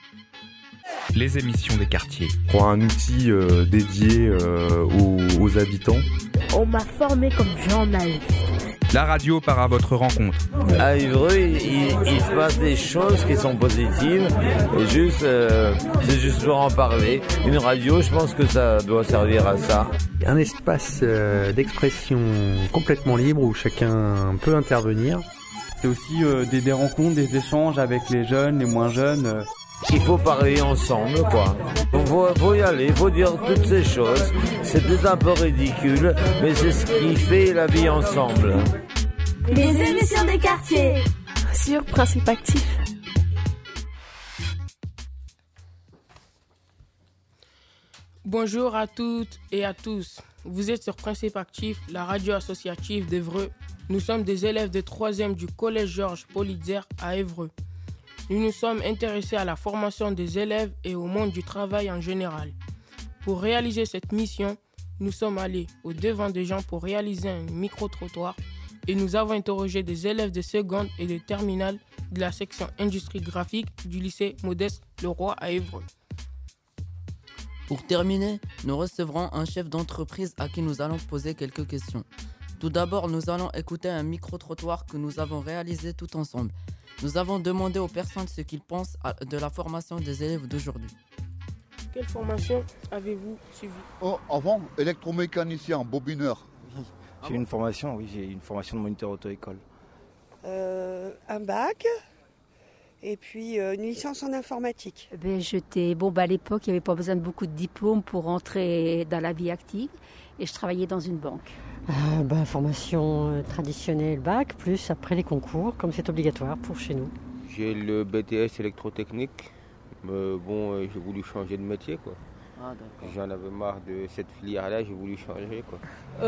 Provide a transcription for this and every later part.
Les émissions des quartiers. Pour un outil dédié aux habitants. On m'a formé comme journaliste. La radio part à votre rencontre. À Évreux, il se passe des choses qui sont positives. Et c'est juste pour en parler. Une radio, je pense que ça doit servir à ça. Un espace d'expression complètement libre où chacun peut intervenir. C'est aussi des rencontres, des échanges avec les jeunes, les moins jeunes. Il faut parler ensemble, quoi. Faut y aller, faut dire toutes ces choses. C'est peut-être un peu ridicule, mais c'est ce qui fait la vie ensemble. Les émissions des quartiers sur Principe Actif. Bonjour à toutes et à tous. Vous êtes sur Principe Actif, la radio associative d'Évreux. Nous sommes des élèves de 3e du collège Georges Politzer à Évreux. Nous nous sommes intéressés à la formation des élèves et au monde du travail en général. Pour réaliser cette mission, nous sommes allés au devant des gens pour réaliser un micro-trottoir et nous avons interrogé des élèves de seconde et de terminale de la section industrie graphique du lycée Modeste Leroy à Évreux. Pour terminer, nous recevrons un chef d'entreprise à qui nous allons poser quelques questions. Tout d'abord, nous allons écouter un micro-trottoir que nous avons réalisé tout ensemble. Nous avons demandé aux personnes ce qu'ils pensent de la formation des élèves d'aujourd'hui. Quelle formation avez-vous suivie ? Avant, électromécanicien, bobineur. J'ai une formation de moniteur auto-école. Un bac et puis une licence en informatique. À l'époque, il n'y avait pas besoin de beaucoup de diplômes pour rentrer dans la vie active et je travaillais dans une banque. Formation traditionnelle bac, plus après les concours, comme c'est obligatoire pour chez nous. J'ai le BTS électrotechnique, mais j'ai voulu changer de métier, quoi. Ah, d'accord. J'en avais marre de cette filière-là, j'ai voulu changer, quoi.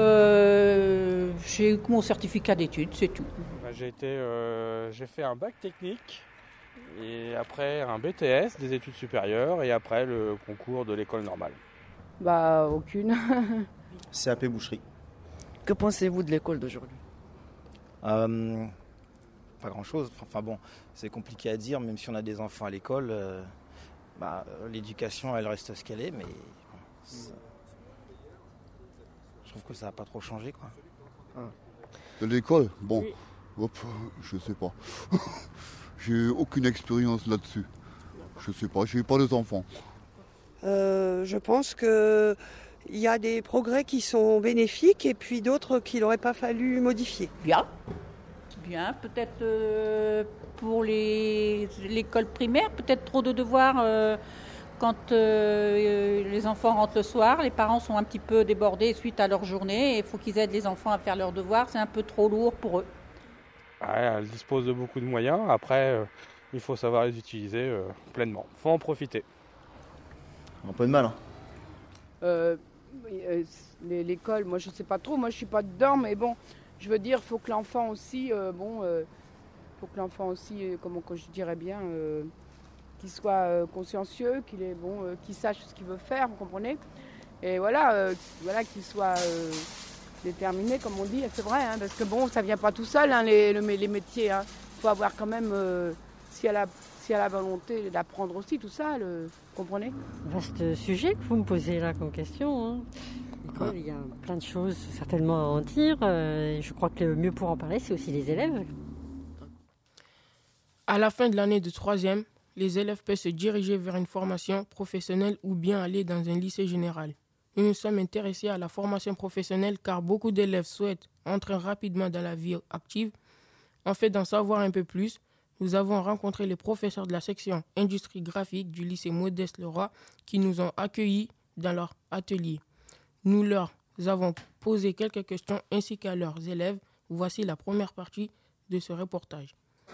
J'ai eu mon certificat d'études, c'est tout. J'ai fait un bac technique, et après un BTS, des études supérieures, et après le concours de l'école normale. Aucune. CAP boucherie. Que pensez-vous de l'école d'aujourd'hui ? Pas grand-chose. C'est compliqué à dire, même si on a des enfants à l'école. L'éducation, elle reste ce qu'elle est, mais je trouve que ça n'a pas trop changé, quoi. De l'école, je sais pas. J'ai aucune expérience là-dessus. Je sais pas, j'ai pas d'enfants. Je pense que il y a des progrès qui sont bénéfiques et puis d'autres qu'il n'aurait pas fallu modifier. Bien, peut-être pour l'école primaire, peut-être trop de devoirs quand les enfants rentrent le soir. Les parents sont un petit peu débordés suite à leur journée et il faut qu'ils aident les enfants à faire leurs devoirs. C'est un peu trop lourd pour eux. Elle dispose de beaucoup de moyens. Après, il faut savoir les utiliser pleinement. Il faut en profiter. Un peu de mal, L'école, moi je sais pas trop, moi je suis pas dedans, mais bon, je veux dire, faut que l'enfant aussi, comment que je dirais bien, qu'il soit consciencieux, qu'il sache ce qu'il veut faire, vous comprenez ? Et voilà, qu'il soit déterminé, comme on dit, c'est vrai, parce que ça vient pas tout seul, les métiers, faut avoir quand même, si elle a la volonté d'apprendre aussi tout ça, vous comprenez ? Vaste sujet que vous me posez là comme question. Il y a plein de choses certainement à en dire. Je crois que le mieux pour en parler, c'est aussi les élèves. À la fin de l'année de 3e, les élèves peuvent se diriger vers une formation professionnelle ou bien aller dans un lycée général. Nous nous sommes intéressés à la formation professionnelle car beaucoup d'élèves souhaitent entrer rapidement dans la vie active. En fait, d'en savoir un peu plus, nous avons rencontré les professeurs de la section industrie graphique du lycée Modeste Leroy qui nous ont accueillis dans leur atelier. Nous leur avons posé quelques questions ainsi qu'à leurs élèves. Voici la première partie de ce reportage.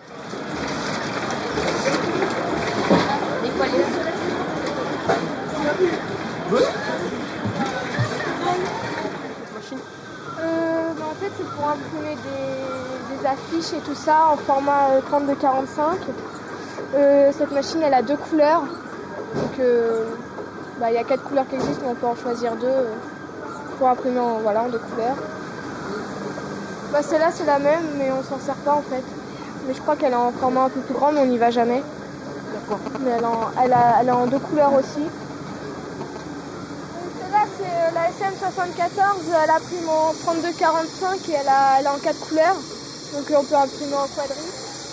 En fait, c'est pour imprimer des affiches et tout ça en format 32-45. Cette machine, elle a 2 couleurs. Donc, il y a 4 couleurs qui existent, mais on peut en choisir 2 pour imprimer en 2 couleurs. Celle-là, c'est la même, mais on s'en sert pas en fait. Mais je crois qu'elle est en format un peu plus grand, mais on n'y va jamais. quoi. Mais elle est en 2 couleurs aussi. Celle-là, c'est la SM74. Elle a pris mon 3245 et elle est en 4 couleurs. Donc on peut imprimer en quadrille.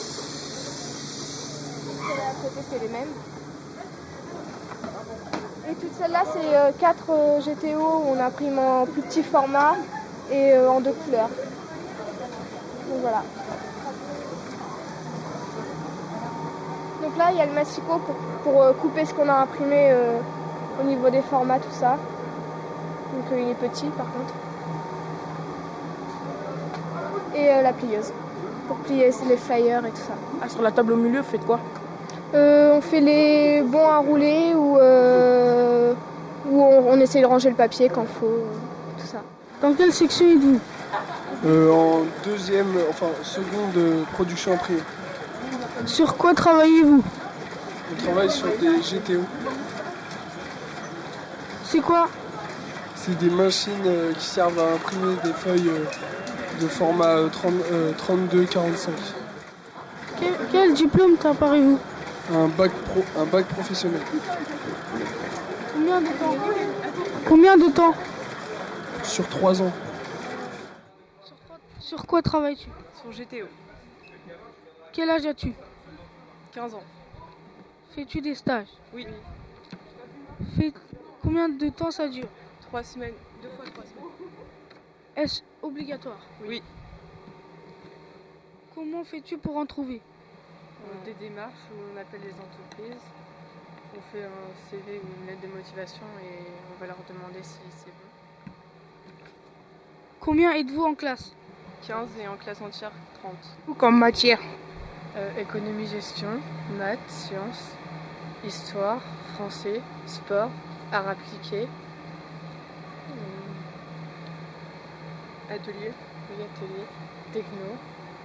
Celle-là à côté, c'est les mêmes. Et toutes celles-là, c'est 4 GTO où on imprime en plus petit format et en 2 couleurs. Donc voilà. Donc là, il y a le massicot pour couper ce qu'on a imprimé au niveau des formats, tout ça. Donc il est petit par contre. Et la plieuse, pour plier les flyers et tout ça. Ah, sur la table au milieu, vous faites quoi? On fait les bons à rouler ou on essaie de ranger le papier quand il faut, tout ça. Dans quelle section êtes-vous? En seconde production imprimée. Sur quoi travaillez-vous? On travaille sur des GTO. C'est quoi? C'est des machines qui servent à imprimer des feuilles de format 32-45. Quel diplôme préparez-vous? Un bac professionnel. Combien de temps? Combien de temps? Sur 3 ans. Sur quoi travailles-tu? Sur GTO. Quel âge as-tu? 15 ans. Fais-tu des stages? Oui. Combien de temps ça dure? 3 semaines. 2 fois 3 semaines. Est-ce obligatoire? Oui. Comment fais-tu pour en trouver? Des démarches où on appelle les entreprises, on fait un CV ou une lettre de motivation et on va leur demander si c'est bon. Combien êtes-vous en classe? 15 et en classe entière 30. Ou comme matière? Économie, gestion, maths, sciences, histoire, français, sport, arts appliqués, atelier, techno.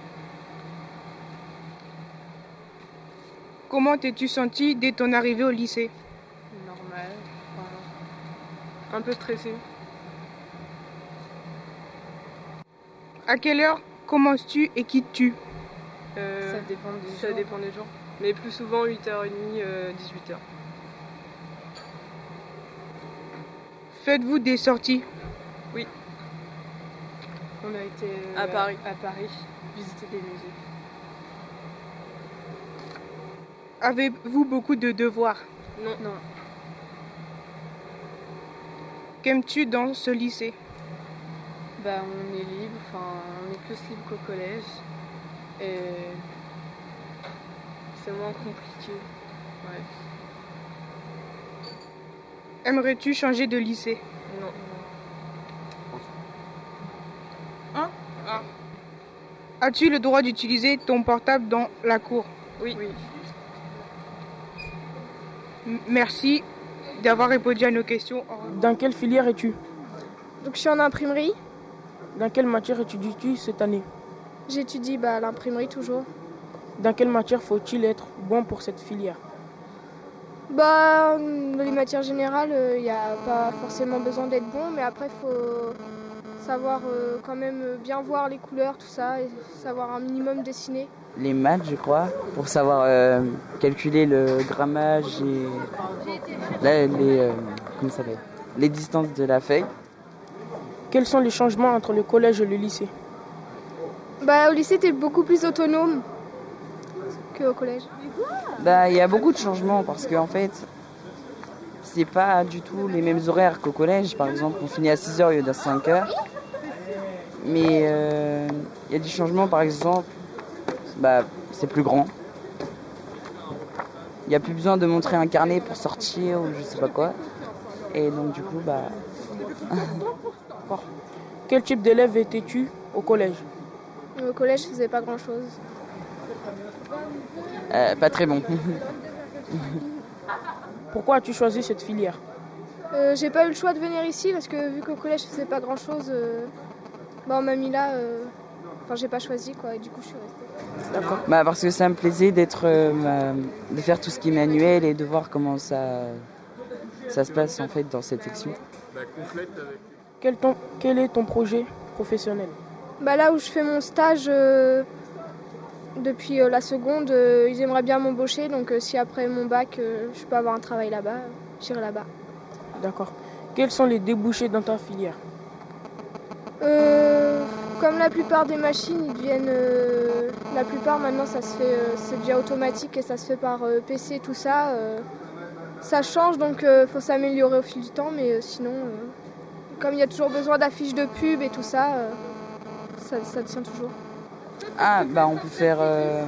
Comment t'es-tu senti dès ton arrivée au lycée? Normal, un peu stressé. À quelle heure commences-tu et quittes-tu? Ça dépend des jours. Mais plus souvent 8h30, 18h. Faites-vous des sorties? Oui. On a été à Paris, visiter des musées. Avez-vous beaucoup de devoirs? Non. Qu'aimes-tu dans ce lycée? On est libre, on est plus libre qu'au collège. Et c'est moins compliqué. Ouais. Aimerais-tu changer de lycée? Non. Hein? As-tu le droit d'utiliser ton portable dans la cour? Oui. Merci d'avoir répondu à nos questions. Dans quelle filière es-tu? Donc je suis en imprimerie. Dans quelle matière étudies-tu cette année? J'étudie l'imprimerie toujours. Dans quelle matière faut-il être bon pour cette filière? Les matières générales, il n'y a pas forcément besoin d'être bon, mais après il faut savoir quand même bien voir les couleurs, tout ça, et savoir un minimum dessiner. Les maths, je crois, pour savoir calculer le grammage et les distances de la feuille. Quels sont les changements entre le collège et le lycée? Au lycée, tu es beaucoup plus autonome qu'au collège. Il y a beaucoup de changements parce qu'en fait, c'est pas du tout les mêmes horaires qu'au collège. Par exemple, on finit à 6h au lieu d'à 5h. Mais il y a des changements, par exemple, c'est plus grand. Il n'y a plus besoin de montrer un carnet pour sortir ou je sais pas quoi. Et donc du coup, Quel type d'élève étais-tu au collège? Au collège, je faisais pas grand-chose. Pas très bon. Pourquoi as-tu choisi cette filière? J'ai pas eu le choix de venir ici parce que vu qu'au collège, je faisais pas grand-chose, on m'a mis là. J'ai pas choisi quoi, et du coup, je suis restée. D'accord. Parce que ça me plaisait de faire tout ce qui est manuel et de voir comment ça se passe en fait dans cette section. Quel est ton projet professionnel? Là où je fais mon stage, depuis la seconde, ils aimeraient bien m'embaucher. Donc si après mon bac, je peux avoir un travail là-bas, j'irai là-bas. D'accord. Quels sont les débouchés dans ta filière? Comme la plupart des machines, ils viennent. La plupart maintenant, ça se fait, c'est déjà automatique et ça se fait par PC, tout ça. Ça change, donc faut s'améliorer au fil du temps, mais sinon, comme il y a toujours besoin d'affiches de pub et tout ça, ça tient toujours. Ah, on peut faire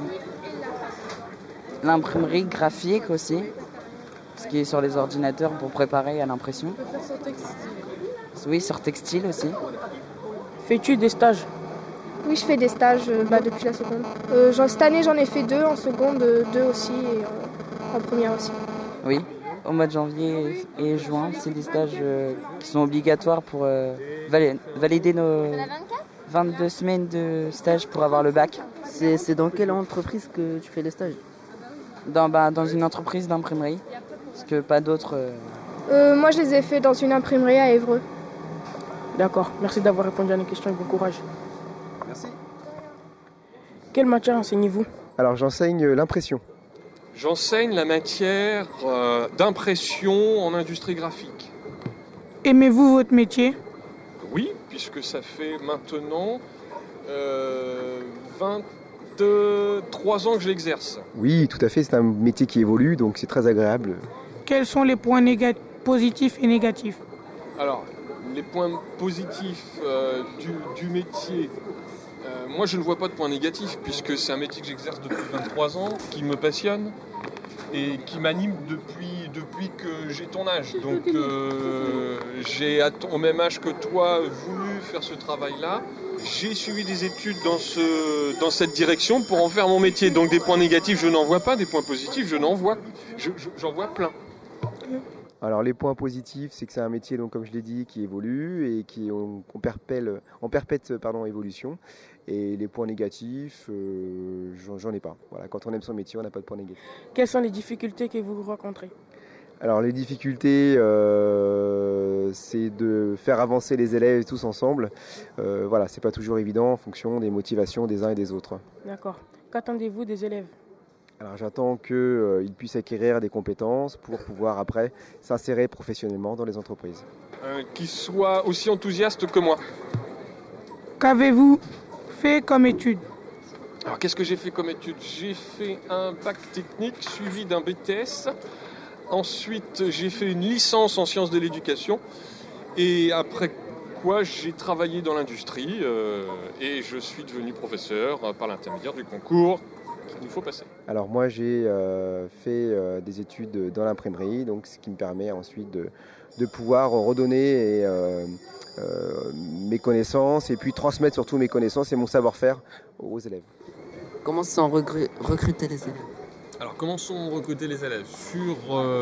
l'imprimerie graphique aussi, ce qui est sur les ordinateurs pour préparer à l'impression. On peut faire sur textile. Oui, sur textile aussi. Fais-tu des stages? Oui, je fais des stages depuis la seconde. Cette année, j'en ai fait 2, en seconde 2 aussi, et en première aussi. Oui, au mois de janvier et juin, c'est des stages qui sont obligatoires pour valider nos 22 semaines de stage pour avoir le bac. C'est dans quelle entreprise que tu fais des stages? Dans une entreprise d'imprimerie, parce que pas d'autres. Moi, je les ai fait dans une imprimerie à Évreux. D'accord, merci d'avoir répondu à nos questions et bon courage. Merci. Quelle matière enseignez-vous? Alors j'enseigne l'impression. J'enseigne la matière d'impression en industrie graphique. Aimez-vous votre métier? Oui, puisque ça fait maintenant 23 ans que je l'exerce. Oui, tout à fait, c'est un métier qui évolue, donc c'est très agréable. Quels sont les points positifs et négatifs? Alors, les points positifs du métier, moi je ne vois pas de points négatifs, puisque c'est un métier que j'exerce depuis 23 ans, qui me passionne et qui m'anime depuis que j'ai ton âge. Donc j'ai au même âge que toi voulu faire ce travail-là. J'ai suivi des études dans cette direction pour en faire mon métier. Donc des points négatifs, je n'en vois pas. Des points positifs, j'en vois plein. Alors les points positifs, c'est que c'est un métier, donc, comme je l'ai dit, qui évolue et qui est en perpète évolution. Et les points négatifs, j'en ai pas. Voilà, quand on aime son métier, on n'a pas de points négatifs. Quelles sont les difficultés que vous rencontrez? Alors les difficultés, c'est de faire avancer les élèves tous ensemble. Voilà, c'est pas toujours évident en fonction des motivations des uns et des autres. D'accord. Qu'attendez-vous des élèves? Alors j'attends qu'ils puissent acquérir des compétences pour pouvoir après s'insérer professionnellement dans les entreprises. Qu'ils soient aussi enthousiastes que moi. Qu'avez-vous fait comme études? Alors qu'est-ce que j'ai fait comme études? J'ai fait un bac technique suivi d'un BTS. Ensuite j'ai fait une licence en sciences de l'éducation. Et après quoi j'ai travaillé dans l'industrie et je suis devenu professeur par l'intermédiaire du concours qu'il nous faut passer. Alors moi j'ai fait des études dans l'imprimerie, donc ce qui me permet ensuite de pouvoir redonner mes connaissances et puis transmettre surtout mes connaissances et mon savoir-faire aux élèves. Comment sont recrutés les élèves? Alors comment sont recrutés les élèves? Sur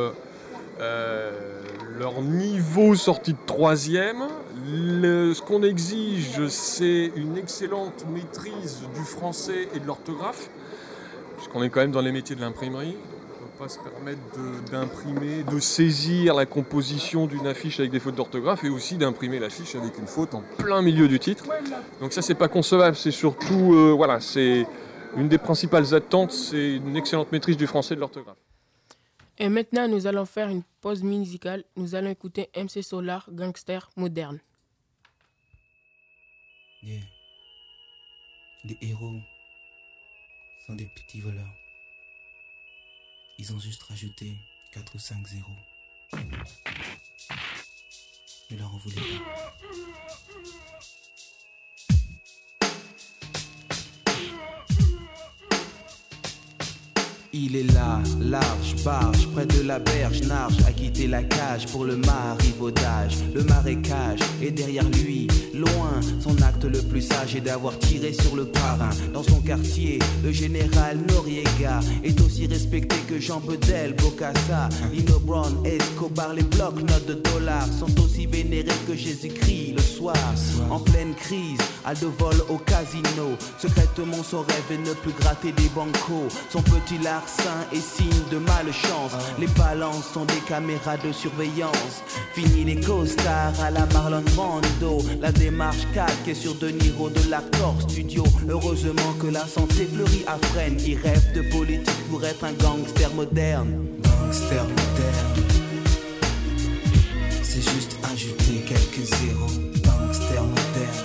leur niveau sorti de 3e, ce qu'on exige, c'est une excellente maîtrise du français et de l'orthographe, puisqu'on est quand même dans les métiers de l'imprimerie. On ne peut pas se permettre d'imprimer, de saisir la composition d'une affiche avec des fautes d'orthographe et aussi d'imprimer l'affiche avec une faute en plein milieu du titre. Donc ça, c'est pas concevable. C'est surtout, c'est une des principales attentes, c'est une excellente maîtrise du français et de l'orthographe. Et maintenant, nous allons faire une pause musicale. Nous allons écouter MC Solar, Gangster Moderne. Yeah. Les héros sont des petits voleurs. Ils ont juste rajouté 4 ou 5 zéros. Ne leur en voulez pas. Il est là, large, barge, près de la berge, narge, a quitté la cage pour le marivaudage. Le marécage est derrière lui, loin. Son acte le plus sage est d'avoir tiré sur le parrain. Dans son quartier, le général Noriega est aussi respecté que Jean Bedel, Bokassa, Nino Brown, Escobar. Les blocs-notes de dollars sont aussi vénérés que Jésus-Christ le soir. En pleine crise, Aldo vole au casino. Secrètement son rêve est ne plus gratter des bancos. Son petit lard larcin et signe de malchance. Les balances sont des caméras de surveillance. Fini les costards à la Marlon Brando. La démarche calque sur De Niro de l'accord studio. Heureusement que la santé fleurit à Fresnes. Qui rêve de politique pour être un gangster moderne. Gangster moderne. C'est juste ajouter quelques zéros. Gangster moderne.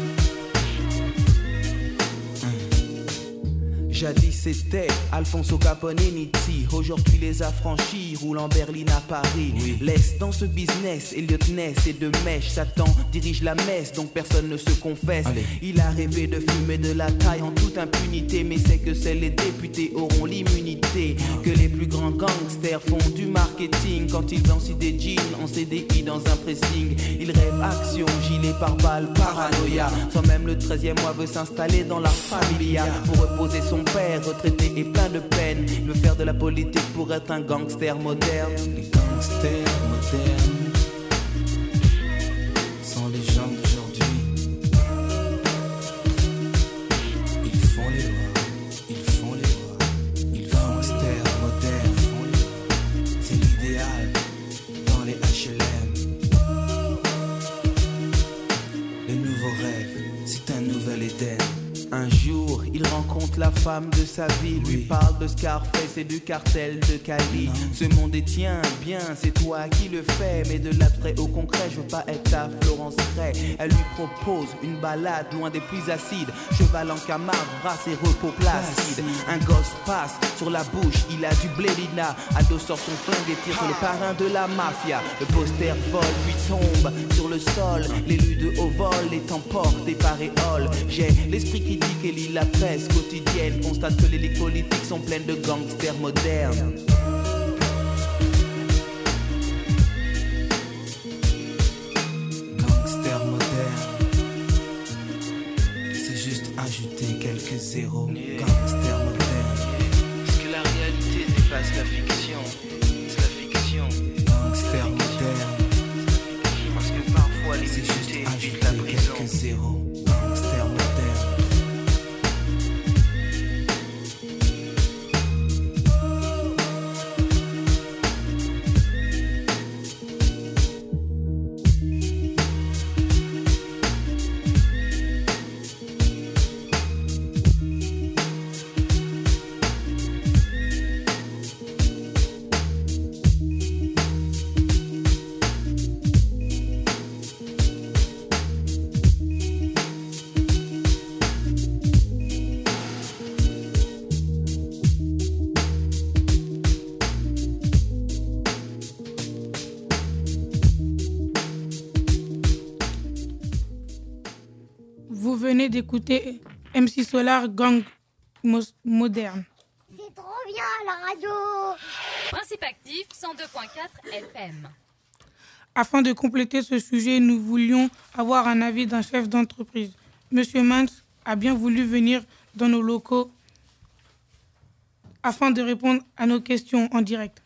Jadis c'était Alfonso Capone et Nitti. Aujourd'hui les affranchis roulent en Berlin à Paris. Oui. Laisse dans ce business Elliot Ness et de mèche. Satan dirige la messe donc personne ne se confesse. Allez. Il a rêvé de fumer de la taille en toute impunité. Mais c'est que seuls les députés auront l'immunité. Que les plus grands gangsters font du marketing. Quand ils dansent des jeans en CDI dans un pressing. Ils rêvent action, gilet pare-balles, paranoïa. Sans même le 13e mois veut s'installer dans la familia. Pour reposer son père, retraité et plein de peine. Il veut faire de la politique pour être un gangster moderne. Les gangsters modernes sont les gens d'aujourd'hui. Ils font les lois, ils font les lois. Ils font gangsters modernes. C'est l'idéal dans les HLM. Le nouveau rêve, c'est un nouvel Éden. Un jour, il rencontre la femme de sa vie. Lui parle de Scarface et du cartel de Cali. Ce monde est tien, bien, c'est toi qui le fais. Mais de l'abstrait au concret, je veux pas être ta Florence Ray. Elle lui propose une balade loin des pluies acides. Cheval en Camargue, brasse et repos placide. Un gosse passe sur la bouche, il a du blélina. Aldo sort son flingue et tire sur le parrain de la mafia. Le poster vole puis tombe sur le sol. L'élu de haut vol est emporté par éole. J'ai l'esprit critique et lit la presse quotidienne. Constate que les ligues politiques sont pleines de gangsters modernes. Gangsters modernes. C'est juste ajouter quelques zéros. Gangsters modernes. Est-ce que la réalité dépasse la fiction? C'est la fiction. Gangsters modernes. Parce que parfois les c'est juste vérités ajouter quittent la prison. quelques zéros. Gangsters modernes. Vous venez d'écouter MC Solar Gang Moderne. C'est trop bien la radio. Principe actif 102.4 FM. Afin de compléter ce sujet, nous voulions avoir un avis d'un chef d'entreprise. Monsieur Mans a bien voulu venir dans nos locaux afin de répondre à nos questions en direct.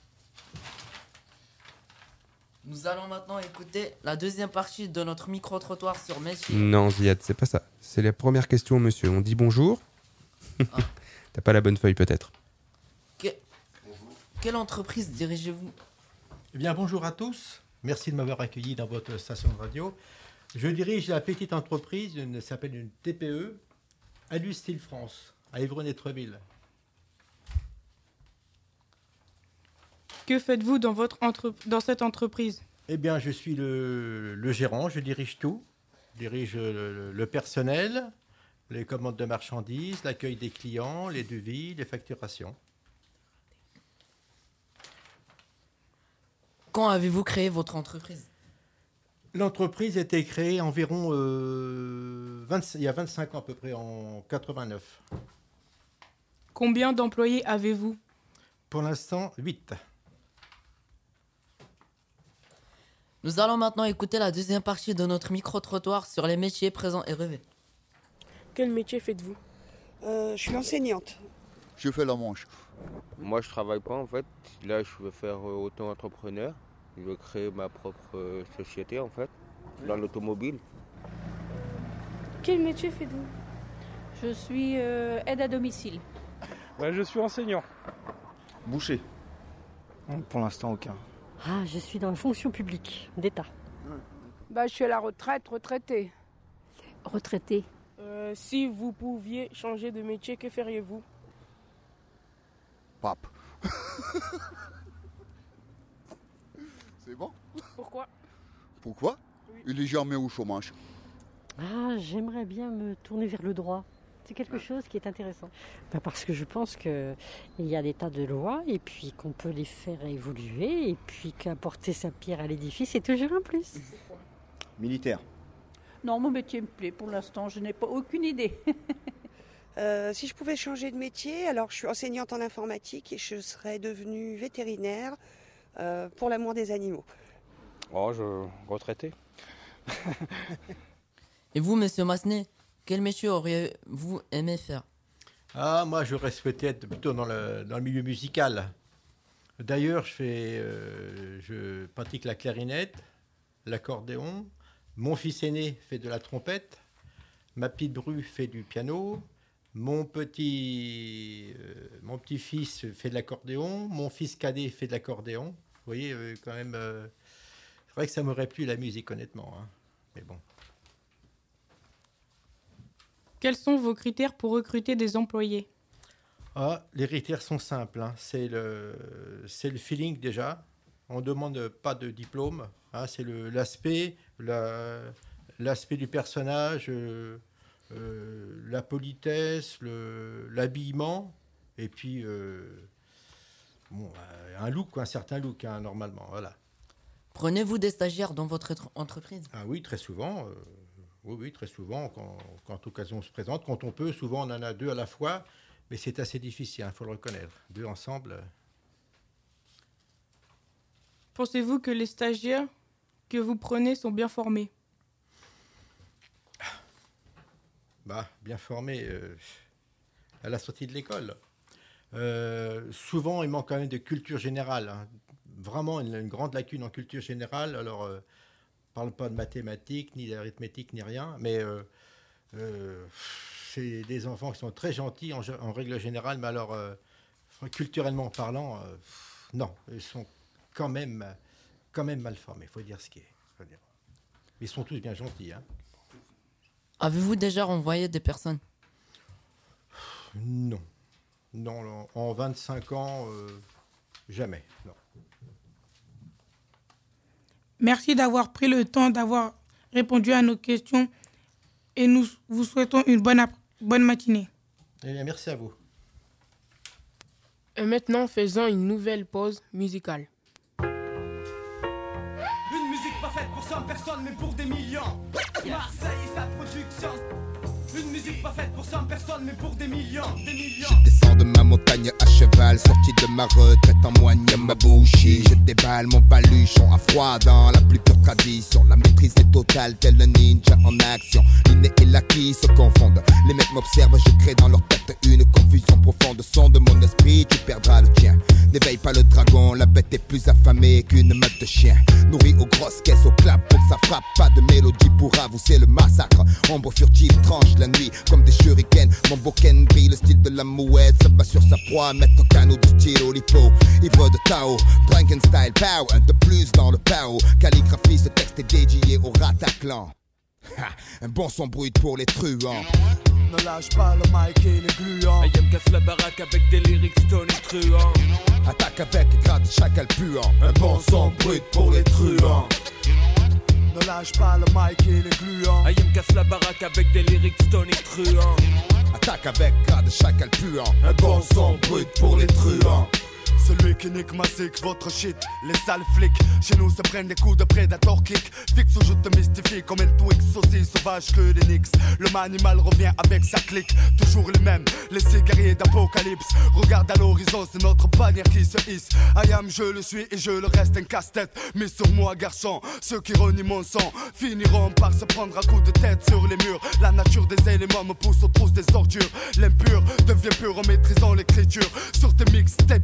Nous allons maintenant écouter la deuxième partie de notre micro-trottoir sur métier. Non, Ziad, c'est pas ça. C'est la première question, monsieur. On dit bonjour. T'as pas la bonne feuille, peut-être. Quelle entreprise dirigez-vous? Eh bien, bonjour à tous. Merci de m'avoir accueilli dans votre station de radio. Je dirige la petite entreprise, ça s'appelle une TPE, Adustil France, à Évron-Étreville. Que faites-vous dans cette entreprise? Eh bien, je suis le gérant, je dirige tout. Je dirige le personnel, les commandes de marchandises, l'accueil des clients, les devis, les facturations. Quand avez-vous créé votre entreprise? L'entreprise a été créée environ il y a 25 ans à peu près, en 89. Combien d'employés avez-vous? Pour l'instant, 8. Nous allons maintenant écouter la deuxième partie de notre micro-trottoir sur les métiers présents et rêvés. Quel métier faites-vous? Je suis enseignante. Je fais la manche. Moi, je travaille pas en fait. Là, je veux faire auto-entrepreneur. Je veux créer ma propre société en fait, dans l'automobile. Quel métier faites-vous? Je suis aide à domicile. Je suis enseignant. Boucher. Pour l'instant, aucun. Ah, je suis dans la fonction publique d'État. Je suis à la retraitée. Retraité. Si vous pouviez changer de métier, que feriez-vous? Pape. C'est bon? Pourquoi? Pourquoi? Il est jamais au chômage. Ah, j'aimerais bien me tourner vers le droit. C'est quelque chose qui est intéressant. Parce que je pense qu'il y a des tas de lois et puis qu'on peut les faire évoluer et puis qu'apporter sa pierre à l'édifice, c'est toujours un plus. Militaire. Non, mon métier me plaît pour l'instant, je n'ai pas aucune idée. Si je pouvais changer de métier, alors je suis enseignante en informatique et je serais devenue vétérinaire pour l'amour des animaux. Retraité. Et vous, monsieur Massenet, quel métier auriez-vous aimé faire? Ah, moi, j'aurais souhaité être plutôt dans le milieu musical. D'ailleurs, je pratique la clarinette, l'accordéon. Mon fils aîné fait de la trompette. Ma petite Bru fait du piano. Mon petit-fils fait de l'accordéon. Mon fils cadet fait de l'accordéon. Vous voyez, quand même, c'est vrai que ça m'aurait plu la musique, honnêtement. Hein. Mais bon. Quels sont vos critères pour recruter des employés? Les critères sont simples. Hein. C'est le feeling déjà. On ne demande pas de diplôme. Hein. C'est l'aspect du personnage, la politesse, l'habillement, et puis un look, un certain look, hein, normalement. Voilà. Prenez-vous des stagiaires dans votre entreprise? Ah oui, très souvent. Oui, très souvent, quand l'occasion se présente. Quand on peut, souvent on en a 2 à la fois, mais c'est assez difficile, il faut le reconnaître. 2 ensemble. Pensez-vous que les stagiaires que vous prenez sont bien formés? Bien formés à la sortie de l'école. Souvent, il manque quand même de culture générale. Hein. Vraiment une grande lacune en culture générale. Alors, on ne parle pas de mathématiques, ni d'arithmétique, ni rien, mais c'est des enfants qui sont très gentils en règle générale, mais alors, culturellement parlant, non, ils sont quand même mal formés, il faut dire ce qui est. Ils sont tous bien gentils. Hein. Avez-vous déjà renvoyé des personnes? Non. Non, en 25 ans, jamais. Non. Merci d'avoir pris le temps d'avoir répondu à nos questions et nous vous souhaitons une bonne matinée. Eh bien, merci à vous. Et maintenant, faisons une nouvelle pause musicale. Une musique pas faite pour 100 personnes, mais pour des millions. Marseille et sa production. Une musique pas faite pour 100 personnes, mais pour des millions. Je descends de ma montagne à cheval, sorti de ma retraite en moigne ma bouchie. Je déballe mon baluchon à froid dans la plus pure tradition. La maîtrise est totale, tel un ninja en action. L'inné et l'acquis se confondent. Les mecs m'observent, je crée dans leur tête une confusion profonde. Son de mon esprit, tu perdras le tien. N'éveille pas le dragon, la bête est plus affamée qu'une meute de chien. Nourrie aux grosses caisses, au clap pour que ça frappe. Pas de mélodie pour avouer le massacre. Ombre furtive tranche la nuit comme des shurikens. Mon boken brille, le style de la mouette se bat sur sa proie, mettre au canot du stylo lipo. Ivre de Tao, Drunken style pow. Un de plus dans le pao. Calligraphie, ce texte est dédié au Rataclan. Un bon son brut pour les truands. Ne lâche pas le mic et les gluants. IM casse la baraque avec des lyrics Tony truands. Attaque avec grade chacal puant. Un bon son brut pour les truands. Ne lâche pas le mic et les gluants. IM casse la baraque avec des lyrics Tony truands. Attaque avec grade chacal puant. Un bon son brut pour les truands. Celui qui nique ma zik, votre shit, les sales flics. Chez nous se prennent des coups de prédator kick. Fixe ou je te mystifie comme un Twix, aussi sauvage que des Knicks. Le manimal revient avec sa clique, toujours les mêmes, les guerriers d'apocalypse. Regarde à l'horizon, c'est notre bannière qui se hisse. I am, je le suis et je le reste un casse-tête. Mais sur moi garçon, ceux qui renient mon sang finiront par se prendre à coups de tête sur les murs. La nature des éléments me pousse aux trousses des ordures. L'impur devient pur en maîtrisant l'écriture. Sur tes mixtapes and blast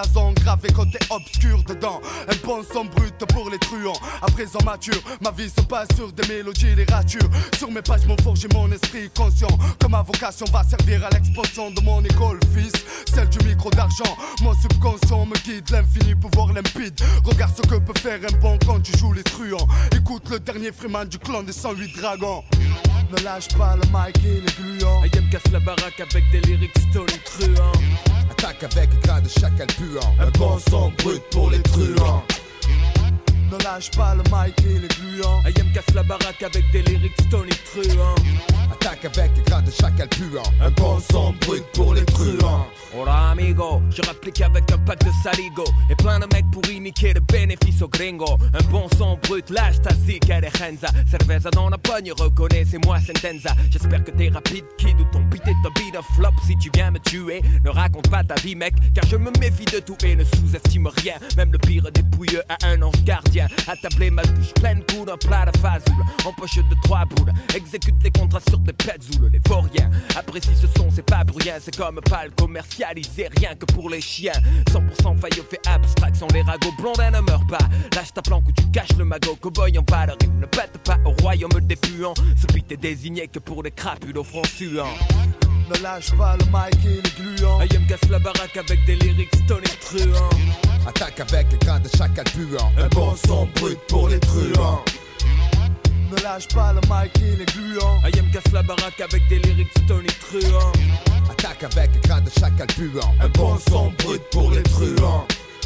blason gravé côté obscur dedans. Un bon son brut pour les truands. À présent mature, ma vie se passe sur des mélodies, les ratures. Sur mes pages m'ont forgé mon esprit conscient. Que ma vocation va servir à l'expansion de mon école, fils. Celle du micro d'argent. Mon subconscient me guide, l'infini pouvoir limpide. Regarde ce que peut faire un bon quand tu joues les truands. Écoute le dernier Freeman du clan des 108 dragons. Ne lâche pas le mic et les gluants. IM casse la baraque avec des lyrics stone truands. Attaque avec un grain de chacal puant. Un bon son brut pour les truands. Ne lâche pas le mic et les gluants. IM casse la baraque avec des lyrics stone truands. Attaque avec un grain de chacal puant. Un bon son brut pour les truands. Hola amigo, je rapplique avec un pack de saligo. Et plein de mecs pour imiter le bénéfice au gringo. Un bon son brut, lâche ta zik, elle est Renza. Cerveza dans la pogne, reconnais, c'est moi Sentenza. J'espère que t'es rapide, kid, ou ton beat est un beat of flop. Si tu viens me tuer, ne raconte pas ta vie mec. Car je me méfie de tout et ne sous-estime rien. Même le pire des pouilleux a un ange gardien. Attablé ma bouche pleine coup d'un plat de fazoule. En poche de 3 boules, exécute les contrats sur des petzoules. Les vauriens apprécient ce son, c'est pas pour rien. C'est comme pas le commercialisé, rien que pour les chiens. 100% faillot fait abstraction, les ragots blondins ne meurent pas. Lâche ta planque où tu caches le magot. Cowboy en ballerine, ne pète pas au royaume des puants. Ce beat est désigné que pour les crapules au front suant. Ne lâche pas le mic et les gluants. IM casse la baraque avec des lyrics stone et truands. Attaque avec un grain de chacal puant. Un bon son brut pour les truands. Ne lâche pas le mic et les gluants. IM casse la baraque avec des lyrics stone et truands. Attaque avec un grain de chacal puant. Un bon son brut pour les truands.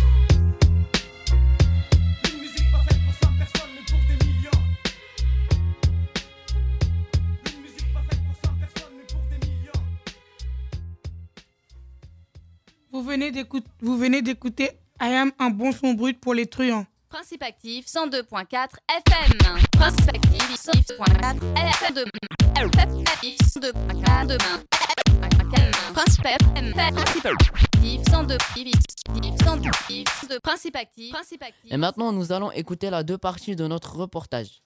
Une musique pas faite pour 100 personnes mais pour des millions. Une musique pas faite pour 100 personnes mais pour des millions. Vous venez d'écouter I Am, un bon son brut pour les truands. Principe actif 102.4 FM. Principe actif 102.4 FM demain. Principe actif 102.4 demain. Principe actif 102 de Principe actif. Et maintenant, nous allons écouter la deux parties de notre reportage.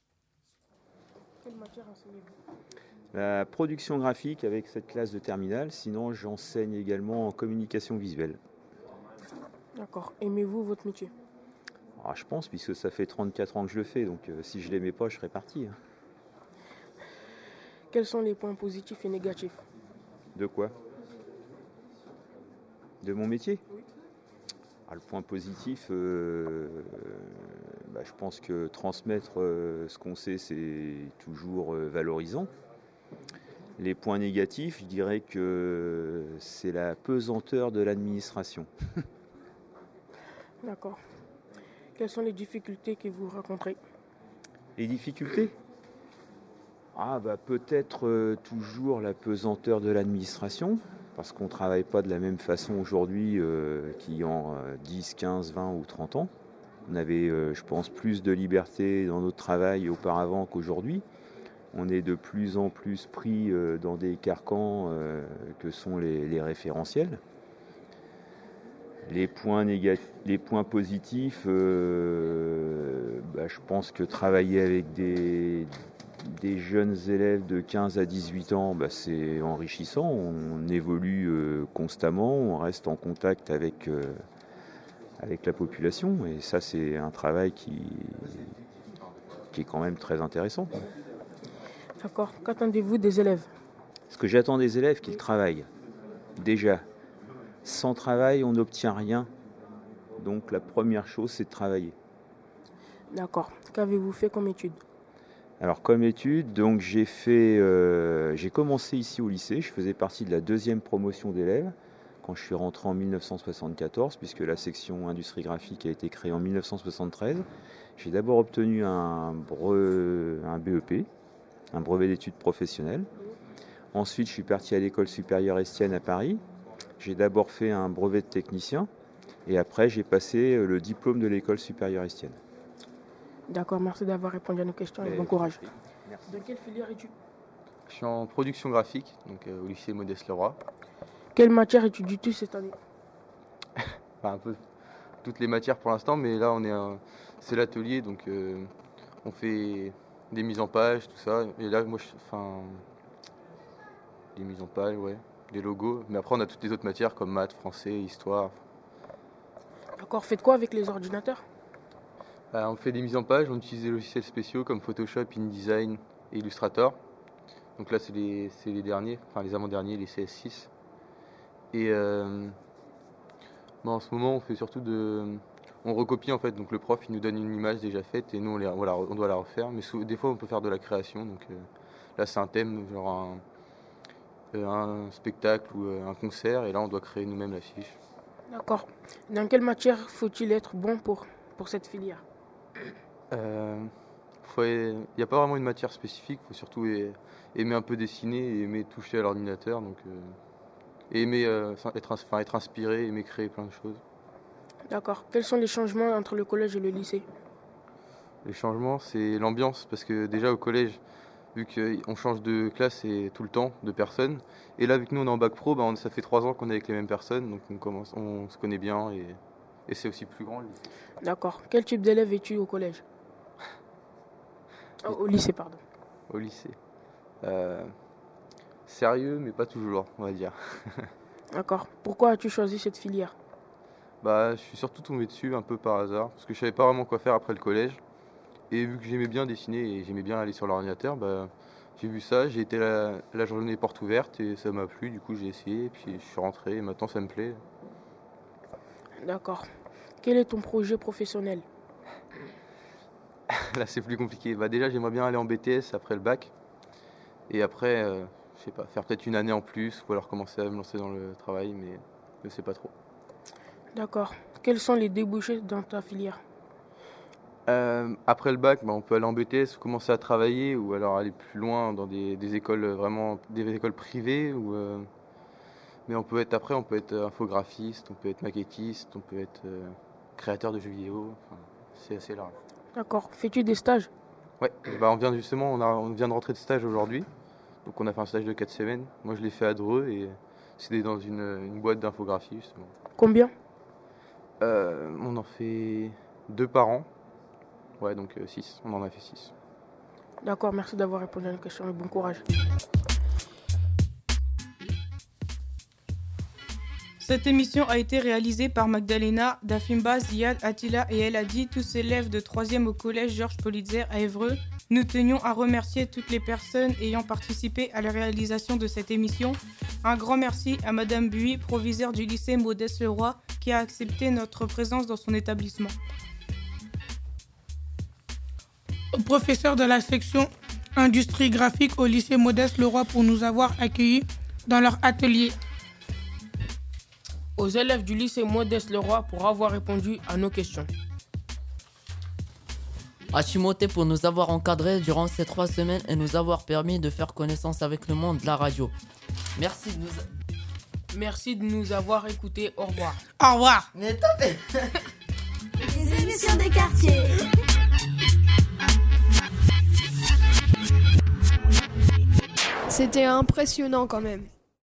La production graphique avec cette classe de terminale, sinon j'enseigne également en communication visuelle. D'accord. Aimez-vous votre métier? Je pense, puisque ça fait 34 ans que je le fais, donc si je l'aimais pas, je serais parti. Quels sont les points positifs et négatifs? De quoi? De mon métier? Oui. Le point positif, je pense que transmettre ce qu'on sait, c'est toujours valorisant. Les points négatifs, je dirais que c'est la pesanteur de l'administration. D'accord. Quelles sont les difficultés que vous rencontrez? Les difficultés? Peut-être toujours la pesanteur de l'administration, parce qu'on ne travaille pas de la même façon aujourd'hui qu'il y a 10, 15, 20 ou 30 ans. On avait, je pense, plus de liberté dans notre travail auparavant qu'aujourd'hui. On est de plus en plus pris dans des carcans que sont les référentiels. Les points positifs, je pense que travailler avec des jeunes élèves de 15 à 18 ans, c'est enrichissant. On évolue constamment, on reste en contact avec la population. Et ça, c'est un travail qui est quand même très intéressant. D'accord. Qu'attendez-vous des élèves? Ce que j'attends des élèves, qu'ils travaillent. Déjà. Sans travail, on n'obtient rien. Donc la première chose, c'est de travailler. D'accord. Qu'avez-vous fait comme études? Alors comme études, donc j'ai commencé ici au lycée. Je faisais partie de la 2e promotion d'élèves quand je suis rentré en 1974, puisque la section industrie graphique a été créée en 1973. J'ai d'abord obtenu un BEP, un brevet d'études professionnelles. Ensuite, je suis parti à l'école supérieure Estienne à Paris. J'ai d'abord fait un brevet de technicien et après j'ai passé le diplôme de l'école supérieure Estienne. D'accord, merci d'avoir répondu à nos questions et bon courage. Merci. De quelle filière es-tu? Je suis en production graphique, donc au lycée Modeste-Leroy. Quelle matière étudies-tu cette année? Un peu toutes les matières pour l'instant, mais là c'est l'atelier, donc on fait des mises en page, tout ça. Et là, des mises en page, ouais. Des logos, mais après on a toutes les autres matières comme maths, français, histoire. D'accord, faites quoi avec les ordinateurs? On fait des mises en page, on utilise des logiciels spéciaux comme Photoshop, InDesign et Illustrator. Donc là, c'est les derniers, enfin les avant-derniers, les CS6. Et en ce moment, on fait surtout on recopie en fait. Donc le prof, il nous donne une image déjà faite et nous, on doit la refaire. Mais des fois, on peut faire de la création. Donc là, c'est un thème, genre un spectacle ou un concert. Et là, on doit créer nous-mêmes l'affiche. D'accord. Dans quelle matière faut-il être bon pour cette filière? Il n'y a pas vraiment une matière spécifique, il faut surtout aimer un peu dessiner et aimer toucher à l'ordinateur, donc, et aimer être inspiré, aimer créer plein de choses. D'accord. Quels sont les changements entre le collège et le lycée? Les changements, c'est l'ambiance, parce que déjà au collège, vu qu'on change de classe et tout le temps, de personnes, et là vu que nous on est en bac pro, ça fait 3 ans qu'on est avec les mêmes personnes, donc on se connaît bien et c'est aussi plus grand le lycée. D'accord. Quel type d'élève es-tu au collège? Au lycée, pardon. Au lycée. Sérieux, mais pas toujours, on va dire. D'accord. Pourquoi as-tu choisi cette filière? Je suis surtout tombé dessus un peu par hasard, parce que je savais pas vraiment quoi faire après le collège. Et vu que j'aimais bien dessiner et j'aimais bien aller sur l'ordinateur, j'ai vu ça, j'ai été la journée porte ouverte et ça m'a plu, du coup j'ai essayé, et puis je suis rentré et maintenant ça me plaît. D'accord. Quel est ton projet professionnel? Là c'est plus compliqué. Déjà j'aimerais bien aller en BTS après le bac. Et après, je sais pas, faire peut-être une année en plus ou alors commencer à me lancer dans le travail, mais je sais pas trop. D'accord. Quels sont les débouchés dans ta filière? Après le bac, on peut aller en BTS, commencer à travailler ou alors aller plus loin dans des écoles vraiment des écoles privées. Mais on peut être infographiste, on peut être maquettiste, on peut être créateur de jeux vidéo. C'est assez large. D'accord. Fais-tu des stages? Ouais, on vient de rentrer de stage aujourd'hui. Donc on a fait un stage de 4 semaines. Moi je l'ai fait à Dreux et c'était dans une boîte d'infographie justement. Combien? On en fait 2 par an. Ouais, donc 6. On en a fait 6. D'accord, merci d'avoir répondu à la question et bon courage. Cette émission a été réalisée par Magdalena, Dafimba, Ziad, Attila et Eladi, tous élèves de 3e au collège Georges Politzer à Évreux. Nous tenions à remercier toutes les personnes ayant participé à la réalisation de cette émission. Un grand merci à Madame Buis, proviseure du lycée Modeste-Leroy, qui a accepté notre présence dans son établissement. Au professeur de la section industrie graphique au lycée Modeste-Leroy pour nous avoir accueillis dans leur atelier. Aux élèves du lycée Modeste-Leroy pour avoir répondu à nos questions. À Timothée pour nous avoir encadrés durant ces 3 semaines et nous avoir permis de faire connaissance avec le monde de la radio. Merci de nous avoir écoutés. Au revoir. Au revoir. Les émissions des quartiers. C'était impressionnant quand même.